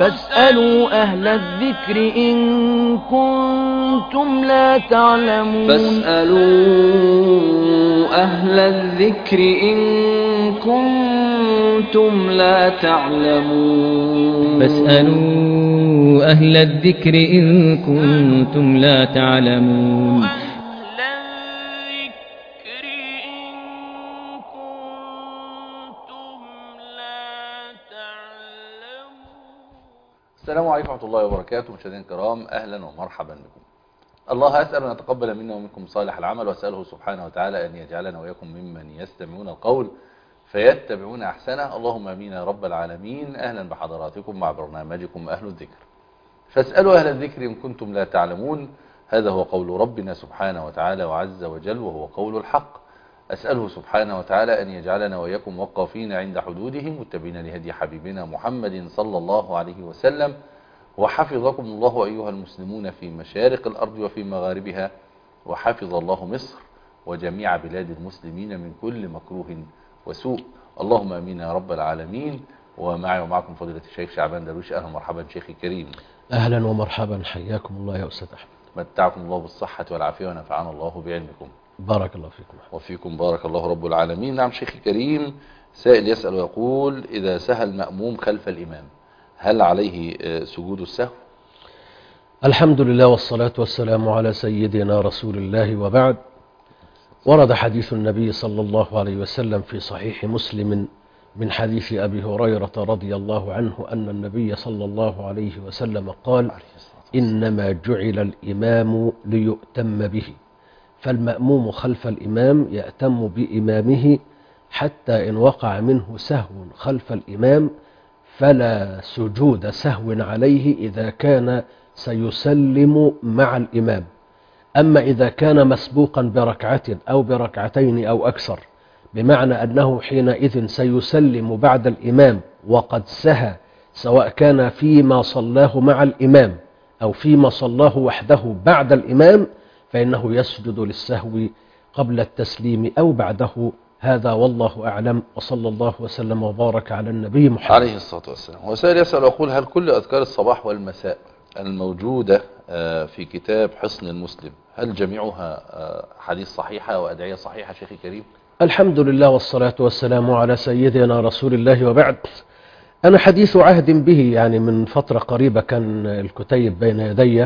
فاسألوا أهل الذكر إن كنتم لا تعلمون. فاسألوا أهل الذكر إن كنتم لا تعلمون. فاسألوا أهل الذكر إن كنتم لا تعلمون. السلام عليكم ورحمة الله وبركاته. مشاهدينا الكرام، أهلا ومرحبا بكم. الله أسأل أن يتقبل منا ومنكم صالح العمل، وأسأله سبحانه وتعالى أن يجعلنا وإياكم ممن يستمعون القول فيتبعون أحسنه. اللهم آمين يا رب العالمين. أهلا بحضراتكم مع برنامجكم أهل الذكر. فاسألوا أهل الذكر إن كنتم لا تعلمون. هذا هو قول ربنا سبحانه وتعالى وعز وجل، وهو قول الحق. أسأله سبحانه وتعالى أن يجعلنا وإياكم وقافين عند حدوده، متبعين لهدي حبيبنا محمد صلى الله عليه وسلم. وحفظكم الله أيها المسلمون في مشارق الأرض وفي مغاربها، وحفظ الله مصر وجميع بلاد المسلمين من كل مكروه وسوء. اللهم آمين يا رب العالمين. ومعي ومعكم فضيلة الشيخ شعبان درويش. أهلا ومرحبا شيخي كريم. أهلا ومرحبا، حياكم الله يا أستاذ أحمد. متعكم الله بالصحة والعافية ونفعنا الله بعلمكم. بارك الله فيكم. وفيكم بارك الله رب العالمين. نعم شيخي كريم، سائل يسأل ويقول: إذا سهى المأموم خلف الإمام هل عليه سجود السهو؟ الحمد لله والصلاة والسلام على سيدنا رسول الله، وبعد. ورد حديث النبي صلى الله عليه وسلم في صحيح مسلم من حديث أبي هريرة رضي الله عنه أن النبي صلى الله عليه وسلم قال: إنما جعل الإمام ليؤتم به، فالمأموم خلف الإمام يأتم بإمامه، حتى إن وقع منه سهو خلف الإمام فلا سجود سهو عليه إذا كان سيسلم مع الإمام. أما إذا كان مسبوقا بركعة أو بركعتين أو أكثر، بمعنى أنه حينئذ سيسلم بعد الإمام وقد سهى، سواء كان فيما صلاه مع الإمام أو فيما صلاه وحده بعد الإمام، فإنه يسجد للسهو قبل التسليم أو بعده. هذا والله أعلم، وصلى الله وسلم وبارك على النبي محمد عليه الصلاة والسلام. وسائل يسأل ويقول: هل كل أذكار الصباح والمساء الموجودة في كتاب حصن المسلم هل جميعها حديث صحيحة وأدعية صحيحة شيخي كريم؟ الحمد لله والصلاة والسلام على سيدنا رسول الله، وبعد. أنا حديث عهد به، يعني من فترة قريبة كان الكتيب بين يدي.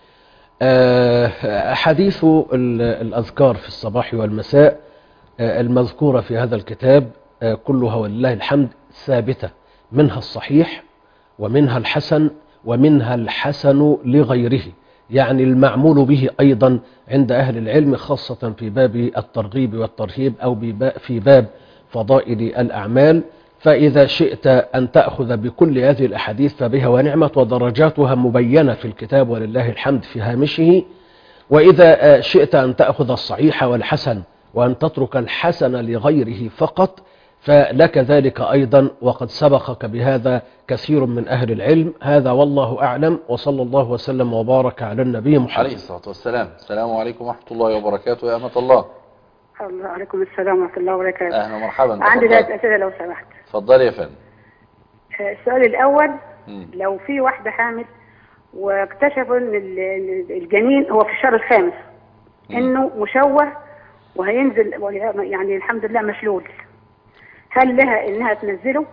حديث الأذكار في الصباح والمساء المذكورة في هذا الكتاب كلها ولله الحمد ثابتة، منها الصحيح ومنها الحسن ومنها الحسن لغيره، يعني المعمول به أيضا عند أهل العلم، خاصة في باب الترغيب والترهيب أو في باب فضائل الأعمال. فإذا شئت أن تأخذ بكل هذه الأحاديث فبها ونعمت، ودرجاتها مبينة في الكتاب ولله الحمد في هامشه. وإذا شئت أن تأخذ الصحيح والحسن وأن تترك الحسن لغيره فقط، فلك ذلك أيضا، وقد سبقك بهذا كثير من أهل العلم. هذا والله أعلم، وصلى الله وسلم وبارك على النبي محمد عليه الصلاة والسلام. السلام عليكم ورحمة الله وبركاته يا أمة الله. عليكم السلام ورحمة الله وبركاته. أهلا ومرحبا. عندي 3 أسئلة لو سمحت. اتفضلي يا فندم. السؤال الأول: لو في واحدة حامل واكتشفوا ان الجنين هو في الشهر الخامس انه مشوه وهينزل، يعني الحمد لله مشلول، هل لها انها تنزله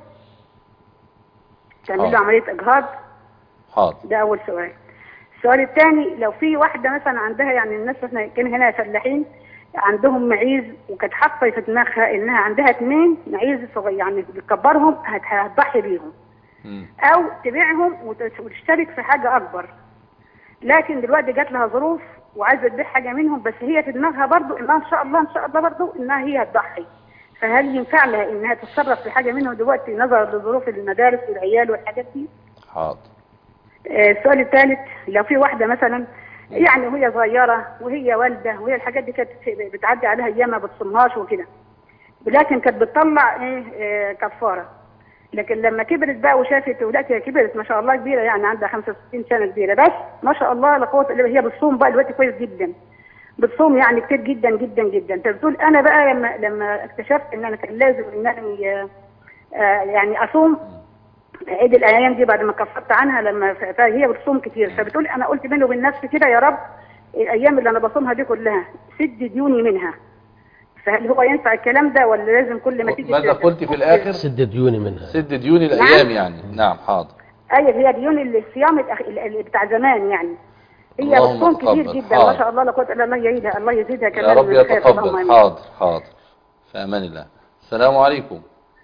تعمل له عملية اجهاض؟ حاضر. ده اول سؤال. السؤال الثاني: لو في واحدة مثلا عندها، يعني الناس احنا كان هنا فلاحين عندهم معيز، وكانت حاطه في دماغها انها عندها 2 معيز صغير، يعني بتكبرهم هتضحي بيهم او تبيعهم وتشترك في حاجة اكبر، لكن دلوقتي جات لها ظروف وعايزه تبيع حاجة منهم، بس هي في دماغها برضو انها ان شاء الله برضو انها هي هتضحي، فهل ينفع لها انها تتصرف في حاجة منهم دلوقتي نظرا لظروف المدارس والعيال والحاجات دي؟ حاضر. السؤال الثالث: لو في واحدة مثلا يعني وهي صغيرة وهي والدة وهي الحاجات دي كانت بتعدي عليها ايام ما بتصومهاش وكده، لكن كانت بتطلع كفارة، لكن لما كبرت بقى وشافت ولادها كبرت ما شاء الله كبيرة، يعني عندها 65 سنة كبيرة، بس ما شاء الله لا قوة الا بالله، هي بتصوم بقى دلوقتي كويس جدا، بتصوم يعني كتير جدا جدا جدا. بتقول انا بقى لما اكتشفت ان انا كان لازم ان انا يعني اصوم، عيد الايام دي بعد ما كفرت عنها لما فهي بتصوم كتير، فبتقول انا قلت بيني وبين نفسي كده يا رب الايام اللي انا بصومها دي كلها سد ديوني منها. فهل هو ينفع الكلام ده ولا لازم كل ما تيجي ماذا قلت في الاخر؟ سد ديوني منها. سد ديون الايام يعني. نعم حاضر. ايوه هي ديون الصيام اللي بتاع زمان يعني. هي بتصوم كتير جدا ما شاء الله، لا قوه الا بالله، يزيدها الله يزيدها كمان يا رب يتقبل. حاضر حاضر في امان الله. السلام عليكم.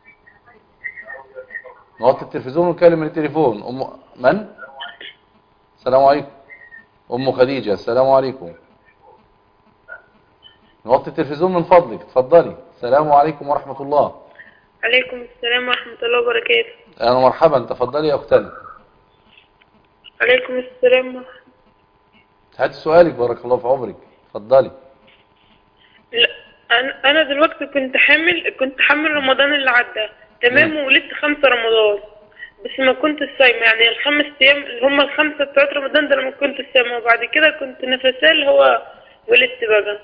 نوطي التلفزيون ونكلم من التليفون. من؟ السلام عليكم. ام خديجه. السلام عليكم. نوطي التلفزيون من فضلك. اتفضلي. السلام عليكم ورحمه الله. عليكم السلام ورحمه الله وبركاته. اهلا ومرحبا. تفضلي يا اختنا. عليكم السلام. هات سؤالك بارك الله في عمرك. اتفضلي. لا انا دلوقتي كنت حامل رمضان اللي عدى تمام، وولدت 5 رمضان بس ما كنت صايمه، يعني ال5 ايام اللي هم ال5 بتوع رمضان ده انا ما كنت صايمه، وبعد كده كنت نفساه اللي هو ولدت بقى.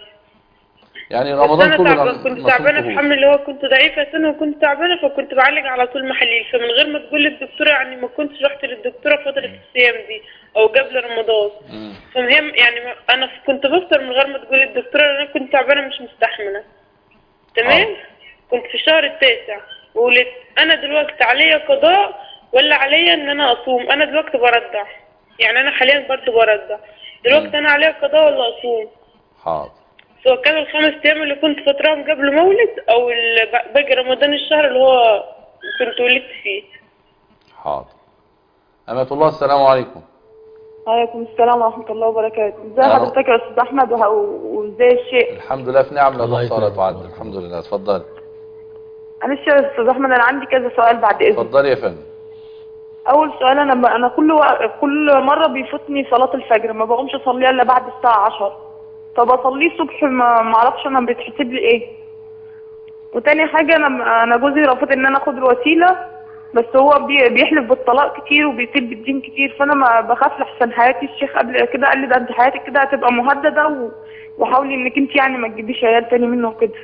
يعني رمضان كله كنت تعبانه في حمل اللي هو كنت ضعيفه سنه وكنت تعبانه، فكنت بعالج على طول محاليل، فمن غير ما تقول للدكتوره يعني ما كنتش رحت للدكتوره فتره الصيام دي او قبل رمضان. فمهم يعني انا كنت بفطر من غير ما تقول للدكتوره لان انا كنت تعبانه مش مستحمله. تمام. كنت في الشهر التاسع وولدت. انا دلوقتي عليا قضاء ولا عليا ان انا اصوم؟ انا دلوقتي برضع، يعني انا حاليا برضه برضع دلوقتي. انا عليا قضاء ولا اصوم؟ حاضر. سواء كانوا ال5 ايام اللي كنت فاطراهم قبل مولد او باقي رمضان الشهر اللي هو كنت ولدت فيه. حاضر. أمة الله. السلام عليكم. وعليكم السلام ورحمة الله وبركاته. ازي حضرتك يا استاذ احمد وازاي الشيء؟ الحمد لله في نعم لا تحصى ولا تعد. الحمد لله. اتفضلي. معلش يا استاذ احمد انا عندي كذا سؤال بعد اذنك. اتفضلي يا فندم. اول سؤال، انا كل مرة بيفوتني صلاة الفجر، ما بقومش اصليها الا بعد الساعة 10. طب اصليه الصبح ما اعرفش انا بيتحسب لي ايه. وتاني حاجة انا جوزي رافض ان انا اخد الوسيلة، بس هو بيحلف بالطلاق كتير وبيسيب الدين كتير، فانا ما بخاف لحسن حياتي. الشيخ قبل كده قال لي ده انت حياتك كده هتبقى مهدده وحاولي انك انت يعني ما تجيبيش عيال تاني منه وكده.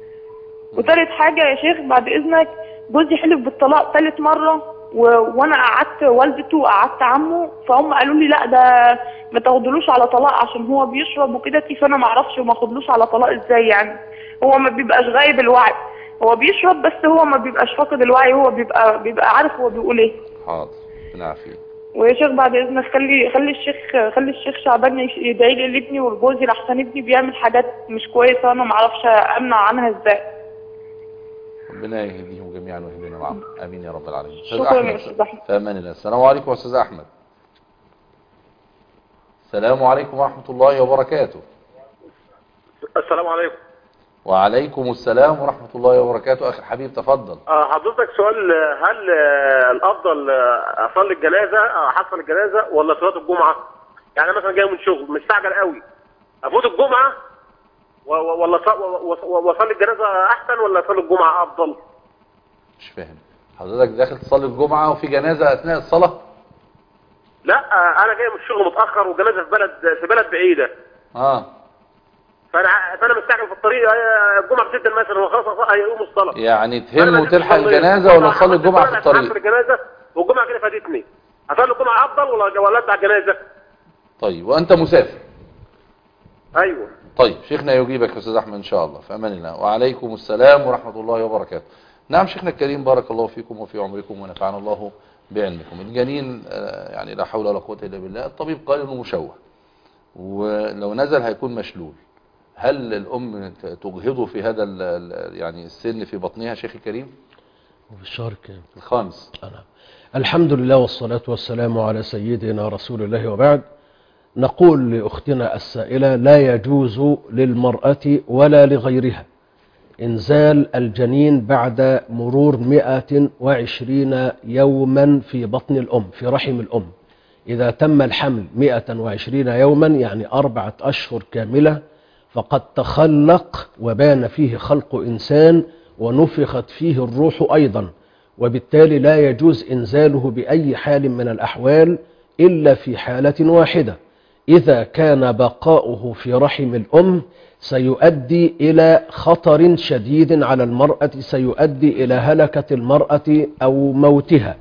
وتالت حاجه يا شيخ بعد اذنك، جوزي حلف بالطلاق 3 مرة وانا قعدت والدته وقعدت عمه، فهم قالوا لي لا ده ما تاخدلوش على طلاق عشان هو بيشرب وكده، فانا ما اعرفش ما اخدلوش على طلاق ازاي. يعني هو ما بيبقاش غايب الوعي، هو بيشرب بس هو ما بيبقاش فاقد الوعي، هو بيبقى عارف هو بيقول ايه. حاضر. نعفي. ويا شيخ بعد اذنك خلي الشيخ شعبان يدعي لي لابني ولجوزي لحسن ابني بيعمل حاجات مش كويسه وانا ما اعرفش امنع عنها ازاي. ربنا يهديهم جميعا ويهدينا معهم. امين يا رب العالمين. شكرا يا استاذ احمد. في امان الله. السلام عليكم يا استاذ احمد. السلام عليكم ورحمه الله وبركاته. السلام عليكم. وعليكم السلام ورحمة الله وبركاته. أخي الحبيب تفضل. حضرتك سؤال، هل الأفضل أصلي الجنازة أحصل الجنازة ولا صلاة الجمعة؟ يعني مثلا جاي من شغل مستعجل قوي، أفوت الجمعة ولا أصلي الجنازة أحسن ولا أصلي الجمعة أفضل؟ مش فاهم. حضرتك داخل تصلي الجمعة وفي جنازة أثناء الصلاة؟ لا أنا جاي من الشغل متأخر وجنازة في بلد بعيدة. فانا مستعجل في الطريق، الجمعه بتبدا مثلا وخلاص هيقوم الصلاه. يعني تهم وتلحق الجنازه ولا تصلي الجمعه في الطريق؟ انا الجنازه والجمعه كده فاتتني، اصلي الجمعه افضل ولا اتبع الجنازه؟ طيب وانت مسافر؟ ايوه. طيب شيخنا يجيبك يا استاذ احمد ان شاء الله. في امان الله. وعليكم السلام ورحمه الله وبركاته. نعم شيخنا الكريم بارك الله فيكم وفي عمركم ونفعنا الله بعلمكم. الجنين يعني لا حول ولا قوه الا بالله، الطبيب قال انه مشوه ولو نزل هيكون مشلول. هل الأم تجهضه في هذا يعني السن في بطنها شيخ الكريم؟ وفي الشهر كام؟ الخامس. الحمد لله والصلاة والسلام على سيدنا رسول الله وبعد. نقول لأختنا السائلة لا يجوز للمرأة ولا لغيرها إنزال الجنين بعد مرور 120 يوما في بطن الأم في رحم الأم. إذا تم الحمل 120 يوما يعني 4 أشهر كاملة فقد تخلق وبان فيه خلق إنسان ونفخت فيه الروح أيضا، وبالتالي لا يجوز إنزاله بأي حال من الأحوال إلا في حالة واحدة، إذا كان بقاؤه في رحم الأم سيؤدي إلى خطر شديد على المرأة، سيؤدي إلى هلكة المرأة أو موتها.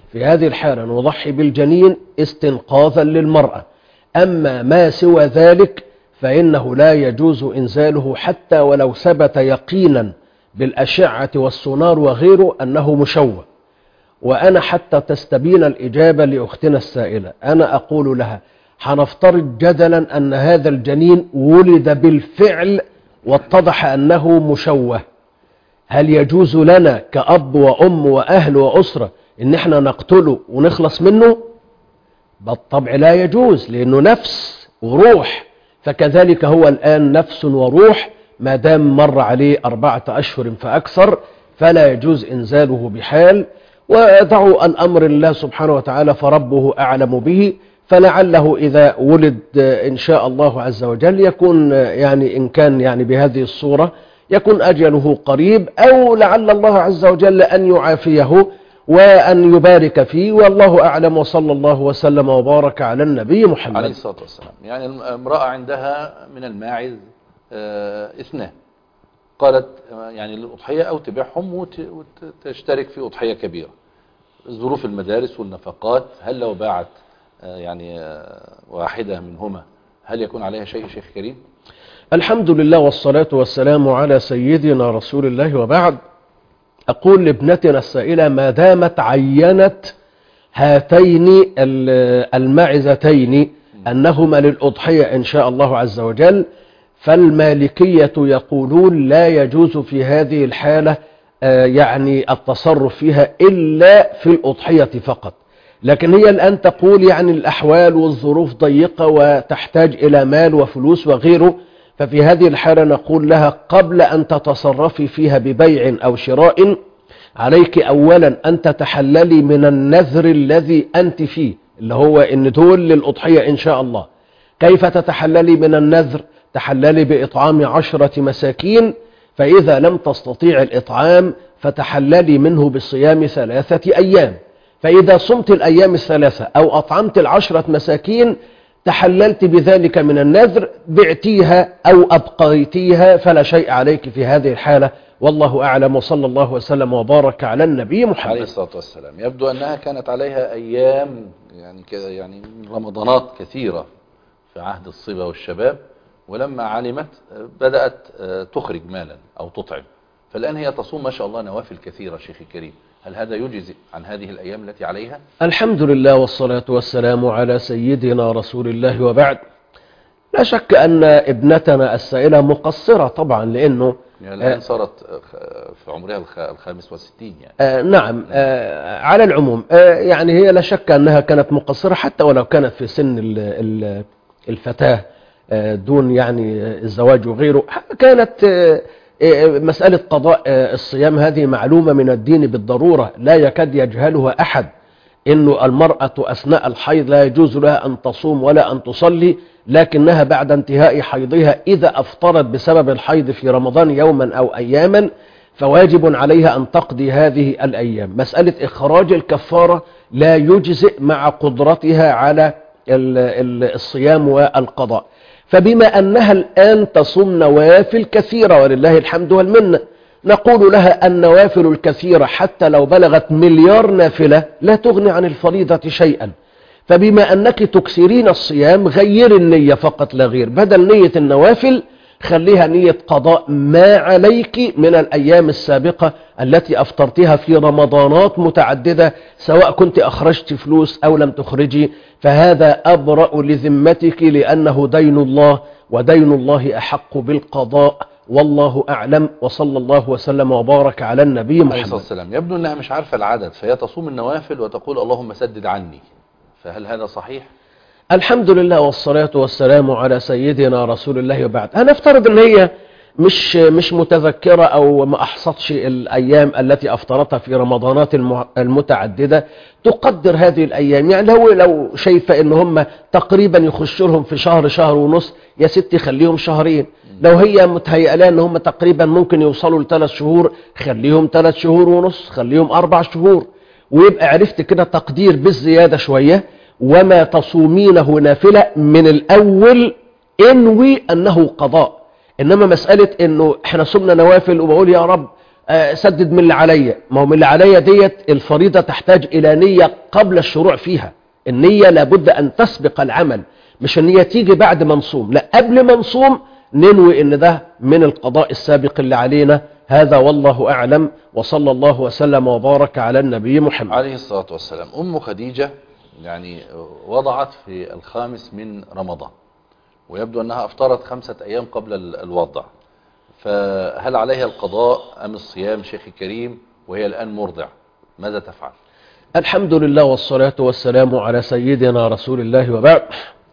في هذه الحالة نضحي بالجنين استنقاذا للمرأة. أما ما سوى ذلك فإنه لا يجوز إنزاله حتى ولو ثبت يقينا بالأشعة والسونار وغيره أنه مشوه. وأنا حتى تستبين الإجابة لأختنا السائلة أنا أقول لها هنفترض جدلا أن هذا الجنين ولد بالفعل واتضح أنه مشوه، هل يجوز لنا كأب وأم وأهل وأسرة إن احنا نقتله ونخلص منه؟ بالطبع لا يجوز، لأنه نفس وروح، فكذلك هو الآن نفس وروح ما دام مر عليه 4 أشهر فأكثر فلا يجوز إنزاله بحال. ودعوا الأمر لله سبحانه وتعالى فربه أعلم به، فلعله إذا ولد إن شاء الله عز وجل يكون يعني إن كان يعني بهذه الصورة يكون أجله قريب، أو لعل الله عز وجل أن يعافيه وأن يبارك فيه، والله أعلم. وصلى الله وسلم وبارك على النبي محمد عليه الصلاة والسلام. يعني امرأة عندها من الماعز 2، قالت يعني للأضحية أو تبيعهم وتشترك في أضحية كبيرة. ظروف المدارس والنفقات، هل لو باعت يعني واحدة منهما هل يكون عليها شيء شيخ كريم؟ الحمد لله والصلاة والسلام على سيدنا رسول الله، وبعد. أقول لابنتنا السائلة ما دامت عينت هاتين المعزتين أنهما للأضحية إن شاء الله عز وجل، فالمالكية يقولون لا يجوز في هذه الحالة يعني التصرف فيها إلا في الأضحية فقط. لكن هي الآن تقول يعني الأحوال والظروف ضيقة وتحتاج إلى مال وفلوس وغيره، ففي هذه الحالة نقول لها قبل أن تتصرفي فيها ببيع أو شراء عليك أولا أن تتحللي من النذر الذي أنت فيه، اللي هو إن دول للأضحية إن شاء الله. كيف تتحللي من النذر؟ تحللي بإطعام 10 مساكين، فإذا لم تستطيع الإطعام فتحللي منه بصيام 3 أيام، فإذا صمت الأيام 3 أو أطعمت 10 مساكين تحللت بذلك من النذر، بعتيها أو أبقيتيها فلا شيء عليك في هذه الحالة، والله أعلم. وصلى الله وسلم وبارك على النبي محمد عليه الصلاة والسلام. يبدو أنها كانت عليها أيام يعني كذا يعني رمضانات كثيرة في عهد الصبا والشباب، ولما علمت بدأت تخرج مالا أو تطعم، فالآن هي تصوم ما شاء الله نوافل كثيرة. شيخي الكريم، هل هذا يجزئ عن هذه الأيام التي عليها؟ الحمد لله والصلاة والسلام على سيدنا رسول الله، وبعد. لا شك أن ابنتنا السائلة مقصرة طبعا، لأنه يعني الآن صارت في عمرها 65 يعني. نعم. على العموم يعني هي لا شك أنها كانت مقصرة حتى ولو كانت في سن الفتاة دون يعني الزواج وغيره. كانت مسألة قضاء الصيام هذه معلومة من الدين بالضرورة، لا يكاد يجهلها أحد، إنه المرأة أثناء الحيض لا يجوز لها أن تصوم ولا أن تصلي، لكنها بعد انتهاء حيضها إذا أفطرت بسبب الحيض في رمضان يوما أو أياما فواجب عليها أن تقضي هذه الأيام. مسألة إخراج الكفارة لا يجزئ مع قدرتها على الصيام والقضاء، فبما أنها الآن تصوم نوافل كثيرة ولله الحمد والمنة، نقول لها النوافل الكثيرة حتى لو بلغت مليار نافلة لا تغني عن الفريضة شيئا، فبما أنك تكثرين الصيام غير النية فقط لا غير، بدل نية النوافل خليها نية قضاء ما عليك من الأيام السابقة التي أفطرتها في رمضانات متعددة، سواء كنت أخرجت فلوس أو لم تخرجي، فهذا أبرأ لذمتك لأنه دين الله، ودين الله أحق بالقضاء، والله أعلم. وصلى الله وسلم وبارك على النبي محمد عليه الصلاة والسلام. يبدو أنها مش عارفة العدد، فهي تصوم النوافل وتقول اللهم سدد عني، فهل هذا صحيح؟ الحمد لله والصلاة والسلام على سيدنا رسول الله، وبعد. هنفترض ان هي مش متذكرة او ما احصتش الايام التي افطرتها في رمضانات المتعددة، تقدر هذه الايام. يعني لو شايفة ان هم تقريبا يخشوا لهم في شهر ونص، يا ستي خليهم 2 شهر. لو هي متهيئة لها ان هم تقريبا ممكن يوصلوا ل3 شهور، خليهم 3 شهور ونص، خليهم 4 شهور، ويبقى عرفت كده تقدير بالزيادة شوية. وما تصومينه نافلة من الأول انوي أنه قضاء، إنما مسألة إنه احنا صمنا نوافل وبقول يا رب سدد من اللي عليا. ما هو من اللي عليا ديت الفريضة تحتاج إلى نية قبل الشروع فيها. النية لابد أن تسبق العمل، مش النية تيجي بعد ما نصوم، لا قبل ما نصوم ننوي إن ده من القضاء السابق اللي علينا. هذا والله أعلم، وصلى الله وسلم وبارك على النبي محمد عليه الصلاة والسلام. أم خديجة يعني وضعت في 5 من رمضان، ويبدو أنها أفطرت 5 أيام قبل الوضع، فهل عليها القضاء أم الصيام شيخ الكريم وهي الآن مرضع؟ ماذا تفعل؟ الحمد لله والصلاة والسلام على سيدنا رسول الله وبعد.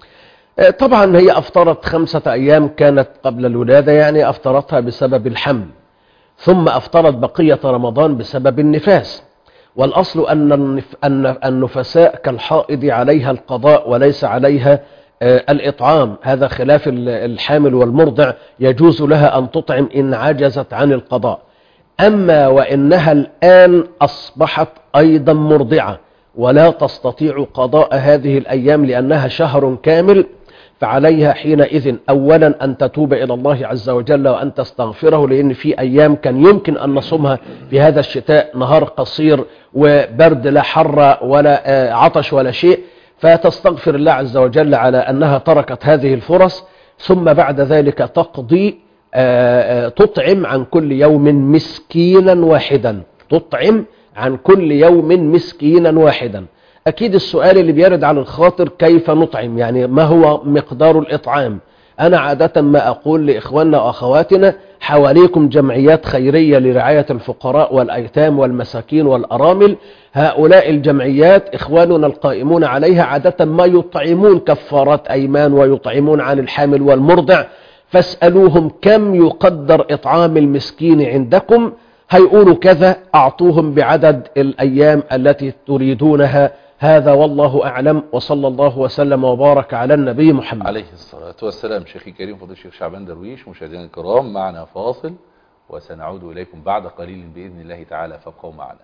طبعا هي أفطرت 5 أيام كانت قبل الولادة، يعني أفطرتها بسبب الحمل، ثم أفطرت بقية رمضان بسبب النفاس. والأصل أن النفساء كالحائض عليها القضاء وليس عليها الإطعام، هذا خلاف الحامل والمرضع، يجوز لها أن تطعم إن عجزت عن القضاء. أما وإنها الآن أصبحت أيضا مرضعة ولا تستطيع قضاء هذه الأيام لأنها شهر كامل، فعليها حينئذ أولا أن تتوب إلى الله عز وجل وأن تستغفره، لأن في أيام كان يمكن أن نصومها في هذا الشتاء، نهار قصير وبرد لا حر ولا عطش ولا شيء، فتستغفر الله عز وجل على أنها تركت هذه الفرص. ثم بعد ذلك تقضي تطعم عن كل يوم مسكينا واحدا، تطعم عن كل يوم مسكينا واحدا. أكيد السؤال اللي بيرد على الخاطر كيف نطعم، يعني ما هو مقدار الإطعام؟ أنا عادة ما أقول لإخواننا وأخواتنا حواليكم جمعيات خيرية لرعاية الفقراء والأيتام والمساكين والأرامل، هؤلاء الجمعيات إخواننا القائمون عليها عادة ما يطعمون كفارات أيمان ويطعمون عن الحامل والمرضع، فاسألوهم كم يقدر إطعام المسكين عندكم، هيقولوا كذا، أعطوهم بعدد الأيام التي تريدونها. هذا والله أعلم، وصلى الله وسلم وبارك على النبي محمد عليه الصلاة والسلام. شيخي الكريم فضيلة الشيخ شعبان درويش، مشاهدينا الكرام معنا فاصل وسنعود إليكم بعد قليل بإذن الله تعالى، فابقوا معنا.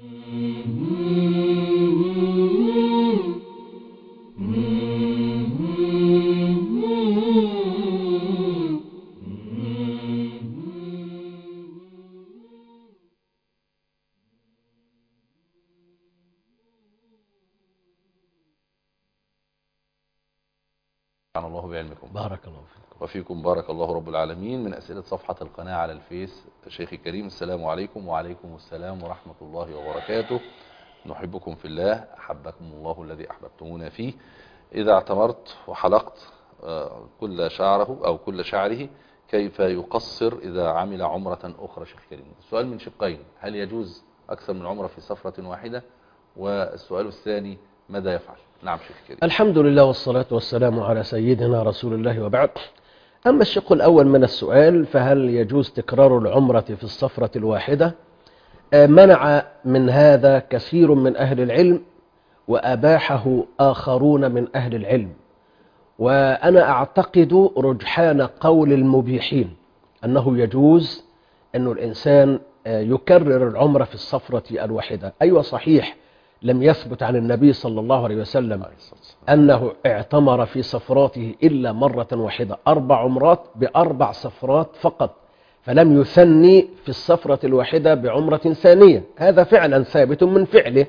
الله بعلمكم. بارك الله فيكم. وفيكم بارك الله رب العالمين. من أسئلة صفحة القناة على الفيس، شيخي الكريم السلام عليكم. وعليكم السلام ورحمة الله وبركاته. نحبكم في الله، أحبكم الله الذي أحببتمونا فيه. إذا اعتمرت وحلقت كل شعره أو كل شعره، كيف يقصر إذا عمل عمرة أخرى شيخ الكريم؟ السؤال من شقين: هل يجوز أكثر من عمرة في سفرة واحدة؟ والسؤال الثاني: ماذا يفعل؟ نعم شيخ الكريم. الحمد لله والصلاة والسلام على سيدنا رسول الله وبعد. أما الشق الأول من السؤال، فهل يجوز تكرار العمرة في السفرة الواحدة؟ منع من هذا كثير من أهل العلم وأباحه آخرون من أهل العلم، وأنا أعتقد رجحان قول المبيحين أنه يجوز أن الإنسان يكرر العمرة في السفرة الواحدة. أيوة صحيح، لم يثبت عن النبي صلى الله عليه وسلم أنه اعتمر في سفراته إلا مرة واحدة، 4 عمرات ب4 سفرات فقط، فلم يثني في السفرة الواحدة بعمرة ثانية. هذا فعلا ثابت من فعله،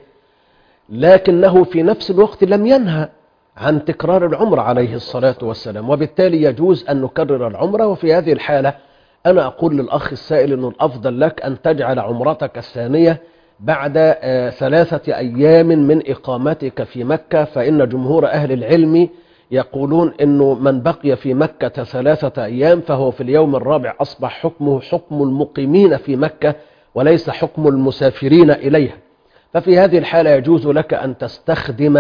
لكنه في نفس الوقت لم ينهى عن تكرار العمرة عليه الصلاة والسلام، وبالتالي يجوز أن نكرر العمرة. وفي هذه الحالة أنا أقول للأخ السائل أنه الأفضل لك أن تجعل عمرتك الثانية بعد 3 أيام من إقامتك في مكة، فإن جمهور أهل العلم يقولون أنه من بقي في مكة 3 أيام فهو في اليوم الرابع أصبح حكمه حكم المقيمين في مكة وليس حكم المسافرين إليها. ففي هذه الحالة يجوز لك أن تستخدم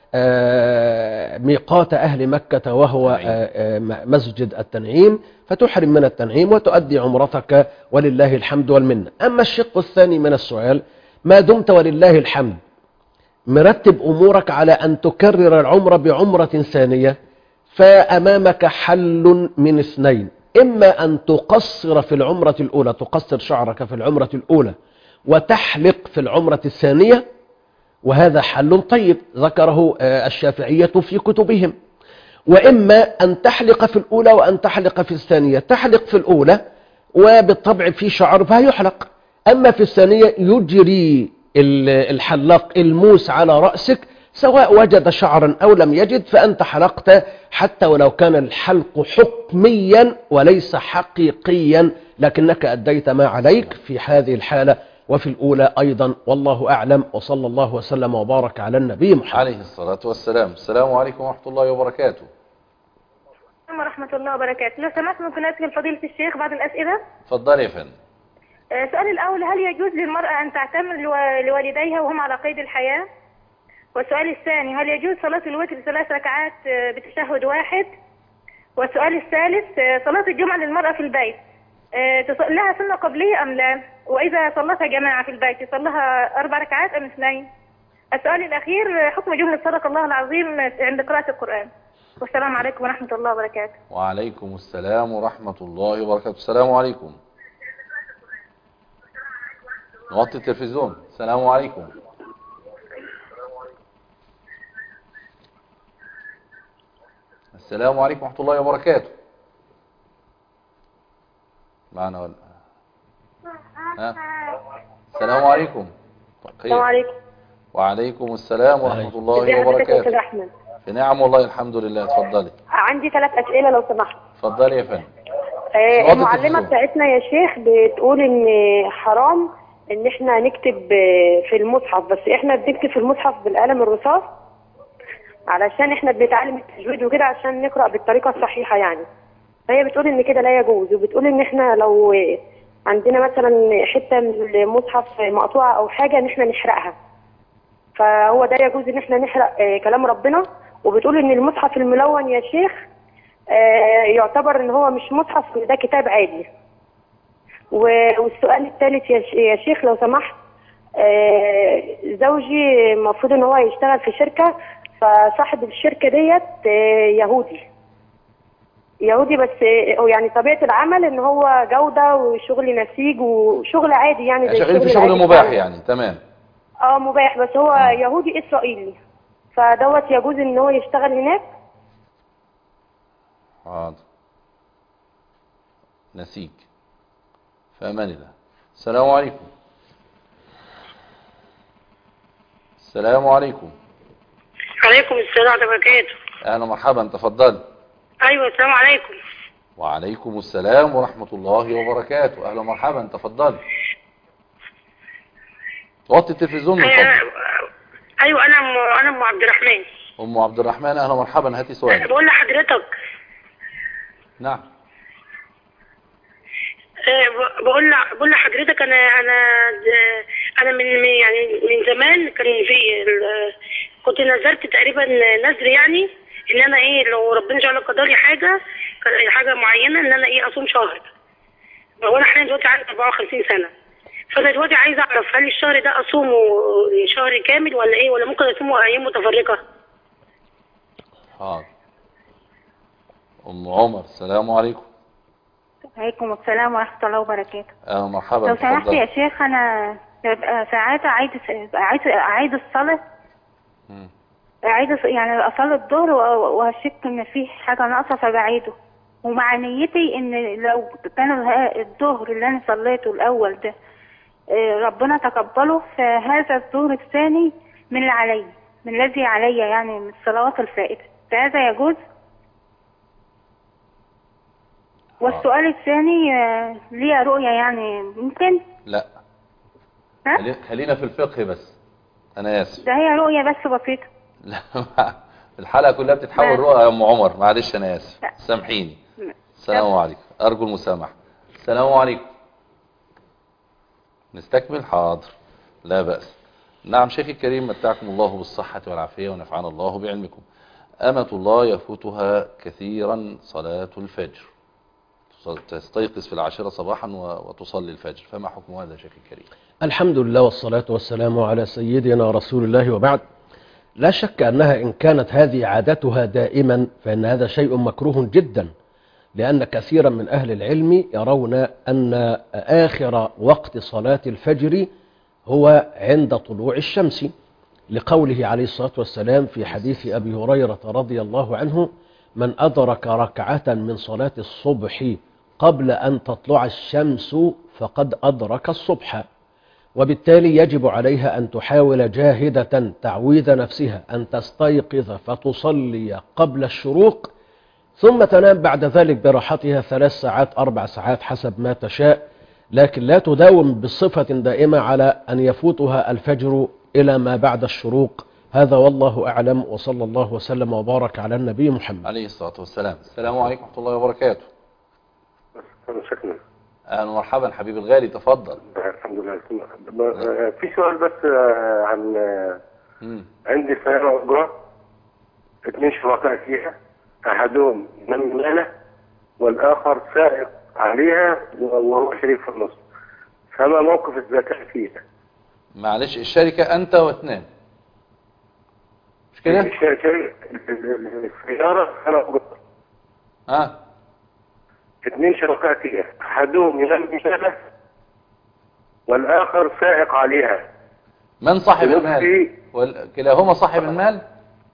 ميقات أهل مكة وهو مسجد التنعيم، فتحرم من التنعيم وتؤدي عمرتك ولله الحمد والمنة. أما الشق الثاني من السؤال، ما دمت ولله الحمد مرتب أمورك على أن تكرر العمرة بعمرة ثانية، فأمامك حل من 2: إما أن تقصر في العمرة الأولى، تقصر شعرك في العمرة الأولى وتحلق في العمرة الثانية، وهذا حل طيب ذكره الشافعية في كتبهم. وإما أن تحلق في الأولى وأن تحلق في الثانية. تحلق في الأولى وبالطبع في شعر فيحلق، أما في الثانية يجري الحلاق الموس على رأسك، سواء وجد شعرا أو لم يجد فأنت حلقت، حتى ولو كان الحلق حكميا وليس حقيقيا، لكنك أديت ما عليك في هذه الحالة وفي الأولى أيضا، والله أعلم. وصلى الله وسلم وبارك على النبي محمد عليه الصلاة والسلام. السلام عليكم ورحمة الله وبركاته. ورحمة الله وبركاته. لو سمحت ممكن أسأل فضيلة الشيخ بعض الأسئلة؟ اتفضلي يا فندم. السؤال الأول، هل يجوز للمرأة أن تعتمر لوالديها وهم على قيد الحياة؟ والسؤال الثاني، هل يجوز صلاة الوتر 3 ركعات بتشهد واحد؟ والسؤال الثالث، صلاة الجمعة للمرأة في البيت لها سنة قبلية أم لا؟ وإذا صلتها جماعة في البيت يصلها 4 ركعات أم 2؟ السؤال الأخير، حكم جملة صدق الله العظيم عند قراءة القرآن. والسلام عليكم ورحمة الله وبركاته. وعليكم السلام ورحمة الله وبركاته. السلام عليكم. نوطي التلفزيون. السلام عليكم. السلام عليكم ورحمة الله وبركاته. معنا ولا ها؟ السلام عليكم. السلام عليكم. وعليكم السلام ورحمة الله وبركاته. في نعم والله الحمد لله. اتفضلي. عندي 3 أسئلة لو سمحت. اتفضلي يا فندم. المعلمة بتاعتنا يا شيخ بتقول ان حرام ان احنا نكتب في المصحف، بس احنا بنكتب في المصحف بالقلم الرصاص علشان احنا بنتعلم التجويد وكده عشان نقرأ بالطريقة الصحيحة يعني. فهي بتقول ان كده لا يجوز، وبتقول ان احنا لو عندنا مثلا حتة من المصحف مقطوعة او حاجة ان احنا نحرقها، فهو ده يجوز ان احنا نحرق كلام ربنا. وبتقول ان المصحف الملون يا شيخ يعتبر ان هو مش مصحف، ده كتاب عادي. والسؤال الثالث يا شيخ لو سمحت، زوجي المفروض ان هو يشتغل في شركة، فصاحب الشركة ديت يهودي بس يعني طبيعة العمل ان هو جودة وشغل نسيج وشغل عادي يعني زي شغال في شغل مباح يعني. تمام. مباح، بس هو يهودي اسرائيلي، فدوت يجوز ان هو يشتغل هناك؟ حاضر. نسيج. في امان الله. السلام عليكم. السلام عليكم. عليكم السلام ورحمة الله وبركاته. اهلا ومرحبا. تفضل. ايوه السلام عليكم. وعليكم السلام ورحمة الله وبركاته. اهلا ومرحبا. تفضل. وطي التلفزيون من فضلك. ايوه انا ام عبد الرحمن. ام عبد الرحمن اهلا ومرحبا. هاتي سؤال. بقول لحضرتك. نعم. بقول لحضرتك انا من زمان كان في كنت نذرت تقريبا نذر يعني ان انا لو ربنا جعل قدر لي حاجه معينه ان انا اصوم شهر. وانا حاليا دلوقتي عندي 54 سنه، فانا دلوقتي عايزه اعرف هل الشهر ده اصومه شهر كامل ولا ممكن اصومه ايام متفرقه؟ حاضر. ام عمر. السلام عليكم. وعليكم السلام ورحمة الله وبركاته. مرحبا. لو سمحت يا شيخ، أنا ساعات أعيد الصلاة، يعني أصلي الظهر وهشك إن في حاجة ناقصة فبعيده، ومع نيتي إن لو كان الظهر اللي أنا صليته الأول ده ربنا تقبله، فهذا الظهر الثاني من الذي علي يعني من الصلوات الفائتة، فهذا يجوز؟ والسؤال الثاني، ليه رؤية يعني ممكن؟ لا. خلينا في الفقه بس. أنا آسف. ده هي رؤية بس بسيطة. لا الحلقة كلها بتتحول رؤى يا أم عمر. معلش أنا آسف. سامحيني. السلام عليكم. أرجو المسامحة. السلام عليكم. نستكمل. حاضر. لا بأس. نعم شيخي الكريم، متعكم الله بالصحة والعافية ونفعنا الله بعلمكم. أمة الله يفوتها كثيرا صلاة الفجر، تستيقظ في 10 صباحا وتصلي الفجر، فما حكم هذا شيخ الكريم؟ الحمد لله والصلاة والسلام على سيدنا رسول الله، وبعد. لا شك أنها إن كانت هذه عادتها دائما فإن هذا شيء مكروه جدا، لأن كثيرا من أهل العلم يرون أن آخر وقت صلاة الفجر هو عند طلوع الشمس، لقوله عليه الصلاة والسلام في حديث أبي هريرة رضي الله عنه: من أدرك ركعة من صلاة الصبح قبل أن تطلع الشمس فقد أدرك الصبح. وبالتالي يجب عليها أن تحاول جاهدة تعويد نفسها أن تستيقظ فتصلي قبل الشروق، ثم تنام بعد ذلك براحتها 3 ساعات 4 ساعات حسب ما تشاء، لكن لا تداوم بصفة دائمة على أن يفوتها الفجر إلى ما بعد الشروق. هذا والله أعلم، وصلى الله وسلم وبارك على النبي محمد عليه الصلاة والسلام. السلام عليكم ورحمة الله وبركاته. أهلا ومرحبا حبيبي الغالي، تفضل. الحمد لله. في سؤال بس عن عندي سيارة أجرة 2 شركاء فيها، أحدهم مملة والآخر سائق عليها وهو شريك في النص، فما موقف الزكاة فيها؟ معلش، الشركة أنت واثنين مش كده؟ السيارة أنا أجرة 2 شركاء فيها، أحدهم مملة والآخر سائق عليها. من صاحب المال؟ كلاهما صاحب المال؟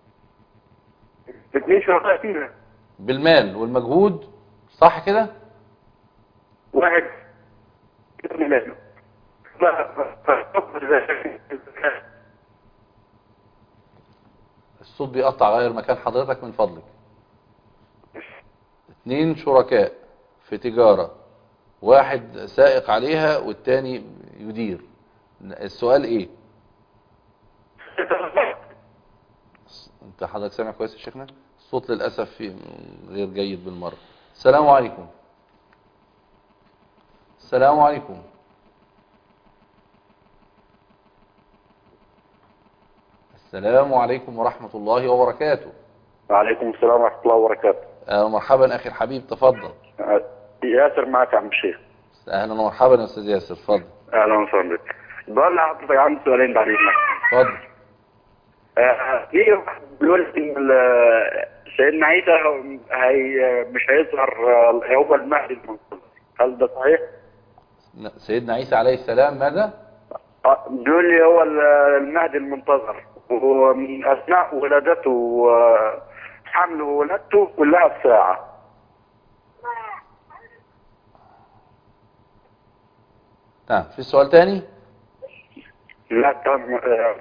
2 شركاء فيها بالمال والمجهود، صح كده؟ واحد ماله. الصوت بيقطع، غير مكان حضرتك من فضلك. 2 شركاء في تجارة، واحد سائق عليها والتاني يدير. السؤال ايه؟ انت حضرتك سامع كويس يا شيخنا؟ الصوت للأسف غير جيد بالمرة. السلام عليكم. السلام عليكم. السلام عليكم ورحمة الله وبركاته. وعليكم السلام ورحمة الله وبركاته. مرحبا أخي الحبيب، تفضل. ياسر معك يا عم الشيخ. أهلا ومرحبا يا أستاذ ياسر، تفضل. أهلا وسهلا بك. بقول لحضرتك عندي سؤالين بعد إذنك. اتفضل. في واحد بيقول إن سيدنا عيسى مش هيظهر، هو المهدي المنتظر، هل ده صحيح؟ سيدنا عيسى عليه السلام ماذا؟ بيقول لي هو المهدي المنتظر، ومن أثناء ولادته وحمله وولادته كلها في ساعة. نعم، في سؤال تاني؟ لا تمام.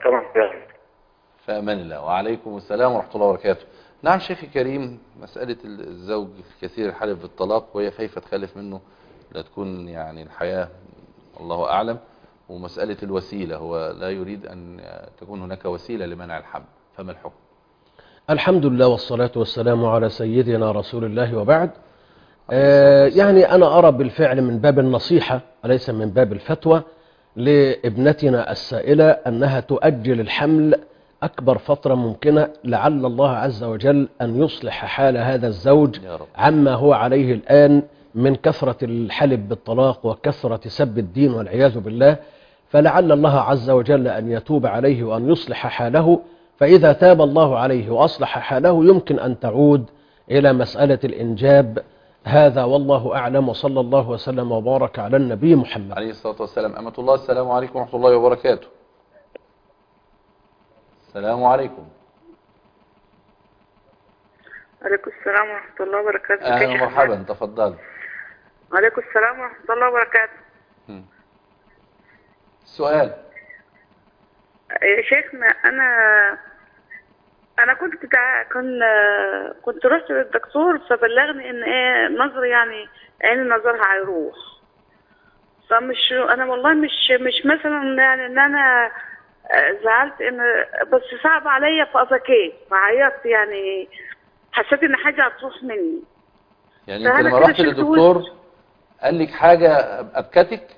فأمان الله. وعليكم السلام ورحمة الله وبركاته. نعم شيخي كريم، مسألة الزوج كثير الحلف بالطلاق وهي خايفة تخلف منه لا تكون يعني الحياة الله أعلم، ومسألة الوسيلة هو لا يريد أن تكون هناك وسيلة لمنع الحمل، فما الحكم؟ الحمد لله والصلاة والسلام على سيدنا رسول الله، وبعد. يعني أنا أرى بالفعل من باب النصيحة وليس من باب الفتوى لابنتنا السائلة أنها تؤجل الحمل أكبر فترة ممكنة، لعل الله عز وجل أن يصلح حال هذا الزوج عما هو عليه الآن من كثرة الحلف بالطلاق وكثرة سب الدين والعياذ بالله، فلعل الله عز وجل أن يتوب عليه وأن يصلح حاله، فإذا تاب الله عليه وأصلح حاله يمكن أن تعود إلى مسألة الإنجاب. هذا والله أعلم، وصلى الله وسلم وبارك على النبي محمد عليه الصلاة والسلام. أمة الله، السلام عليكم ورحمة الله وبركاته. السلام عليكم. وعليكم السلام ورحمة الله وبركاته. أهلا ومرحبا، تفضل. وعليكم السلام ورحمة الله وبركاته. السؤال يا شيخنا، أنا كنت رحت للدكتور فبلغني إن نظري يعني عيني نظرها هيروح، فمش أنا والله مش مثلا يعني إن أنا زعلت إن بس صعب عليا فأبكيت فعيطت، يعني حسيت إن حاجة هتروح مني. يعني أنت لما رحت للدكتور قال لك حاجة أبكتك؟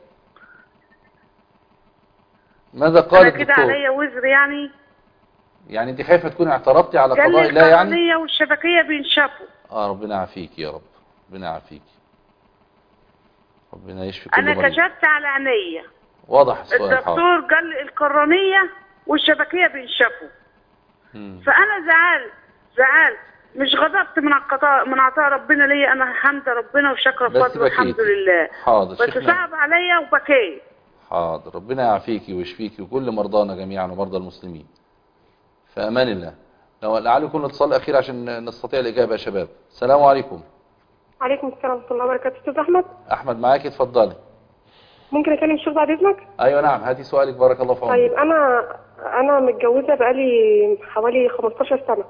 ماذا قال الدكتور؟ كده عليا وزر يعني انت خايفه تكوني اعترضتي على قضاء الله يعني؟ القرنية والشبكية بينشفوا. ربنا يعافيك يا رب، ربنا يعافيك، ربنا يشفي كل مريض. انا كشفت على عينيا، واضح السؤال. الدكتور قال لي القرنية والشبكية بينشفوا. فانا زعلت مش غضبت من عطاء ربنا ليا، انا حمد ربنا وشكر فضله الحمد لله. حاضر. بس صعب عليا وبكيت. حاضر، ربنا يعافيكي ويشفيكي وكل مرضانا جميعا ومرضى المسلمين. فأمان الله. لعله يكون الاتصال الأخير عشان نستطيع الإجابة يا شباب. السلام عليكم. عليكم السلام ورحمة الله وبركاته. أستاذ أحمد. أحمد معاكي، اتفضلي. ممكن اكلم الشيخ بعد اذنك؟ ايوه نعم، هاتي سؤالك بارك الله في عمرك. طيب انا متجوزه بقالي حوالي 15 سنه.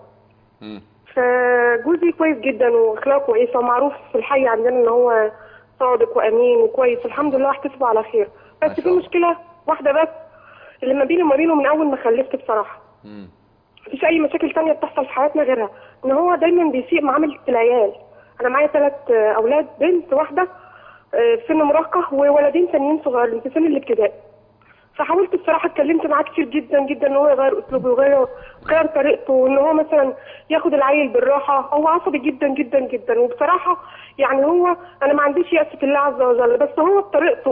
فجوزي كويس جدا واخلاقه كويسه ومعروف في الحي عندنا ان هو صادق وامين وكويس، الحمد لله احتسبه على خير. بس في مشكله واحده بس اللي ما بيني وما بينه من اول ما خلفت بصراحه. مفيش اي مشاكل تانية بتحصل في حياتنا غيرها، ان هو دايما بيسيء معامله العيال. انا معايا 3 اولاد، بنت واحده في سن مراهقه وولدين ثانيين صغيرين في سن الابتدائي. فحاولت بصراحه، اتكلمت معاه كتير جدا جدا ان هو يغير اسلوبه ويغير طريقته، وان هو مثلا ياخد العيل بالراحه. هو عصبي جدا جدا جدا، وبصراحه يعني انا ما عنديش يأس في الله عز وجل، بس هو بطريقته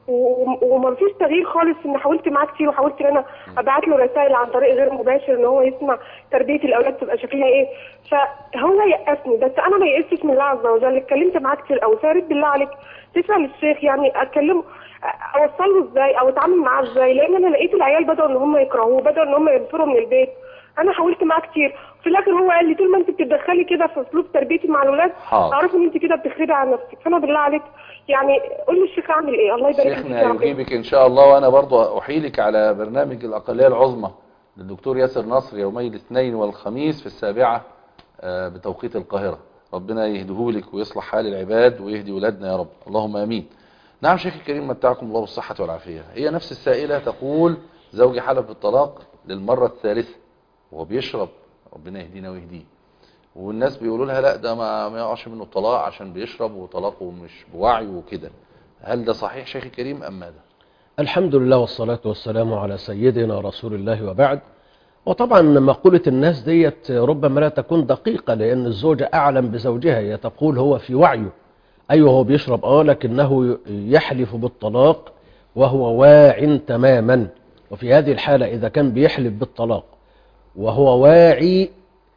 وما فيش تغيير خالص. ان حاولت معاه كتير وحاولت ان انا ابعت له رسائل عن طريق غير مباشر ان هو يسمع تربيه الاولاد تبقى شكلها ايه. فهو يأسني، بس انا ما يأستش من الله عز وجل. اتكلمت معاه كتير قوي. فيا ريت بالله عليك تسأل الشيخ يعني اكلمه اوصل له ازاي او اتعامل معاه ازاي، لان انا لقيت العيال بدأوا ان هم يكرهوه، بدأوا ان هم ينفروا من البيت. انا حاولت معاه كتير، في الاخر هو قال لي طول ما انت بتتدخلي كده في اسلوب تربيتي مع الاولاد اعرف ان انت كده بتخربي على نفسك. فانا بالله عليك يعني قول لي الشيخ اعمل ايه. الله يبارك فيك. شيخنا يجيبك ان شاء الله، وانا برضو احيلك على برنامج الاقليه العظمى للدكتور ياسر نصر يومي الاثنين والخميس في 7 بتوقيت القاهره. ربنا يهديهولك ويصلح حال العباد ويهدي ولادنا يا رب، اللهم امين. نعم شيخ الكريم، متعكم الله بالصحه والعافيه. هي نفس السائله تقول زوجي حلف بالطلاق للمره الثالثه وهو بيشرب، ربنا يهدينا ويهديه. والناس بيقولوا لها لا ده ما يقعش منه الطلاق عشان بيشرب وطلاقه مش بوعي وكده. هل ده صحيح شيخ الكريم ام ماذا؟ الحمد لله والصلاة والسلام على سيدنا رسول الله وبعد. وطبعا مقولة الناس ديت ربما لا تكون دقيقة، لأن الزوجة أعلم بزوجها. هي تقول هو في وعيه، أيوه هو بيشرب لكنه يحلف بالطلاق وهو واع تماما. وفي هذه الحالة إذا كان بيحلف بالطلاق وهو واعي